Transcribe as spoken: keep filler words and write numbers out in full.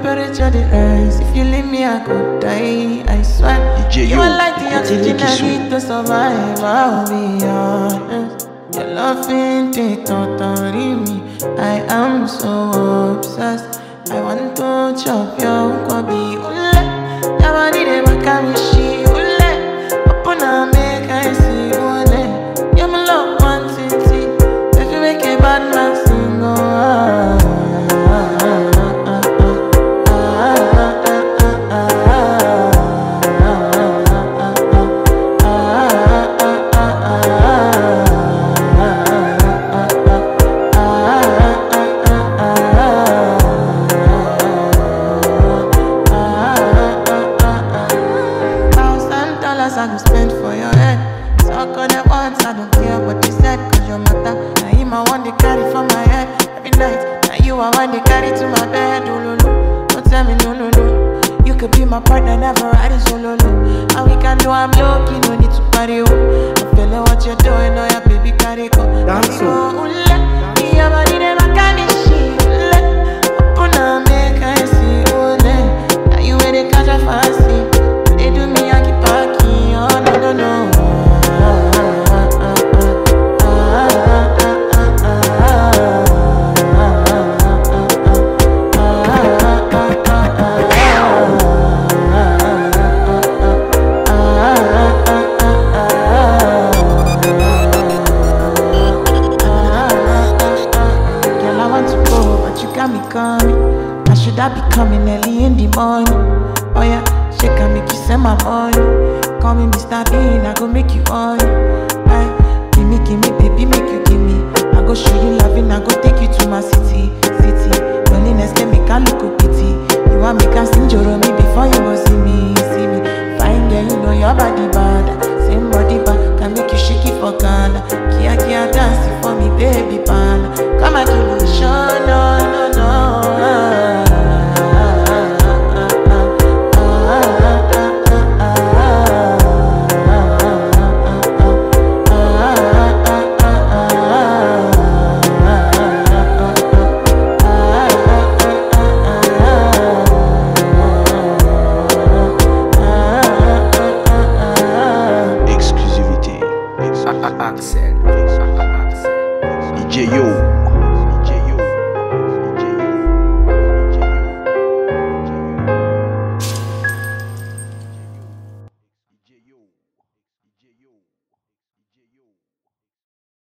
temperature the rise. If you leave me, I could die. I swear. D J You Yo, are like the oxygen I Tini need to survive. I'll be honest. Your loving take totally me. I am so obsessed. I want to chop your kwabi ule. Yabani de makamishi ule. Opuna make I see ule. You my love one city. If you make a bad man sing, oh ah. I go spend for your head. Suck on it once, I don't care what they said. Cause your matter, now him I want to carry for my head. Every night, now you I want to carry to my bed. Oh, no, no, don't tell me no, no, no. You could be my partner, never ride it solo, no. And we can do, I'm lucky, no need to party, oh. I'm feeling what you're doing, oh yeah, baby, carry go. Dance, oh, ule, your body, never can be shit, ule. Open up, make I see, ule. Now you ain't catch a fancy. They do me, I keep parking, oh no, no, no. Girl, I want to go, but you got me coming. I should I be coming early in the morning? Oh yeah. She can make you send my money. Call me Mister Bean, I go make you on. Aye, give me, give me, baby, make you give me. I go show you loving, I go take you to my city, city. Loneliness can make I look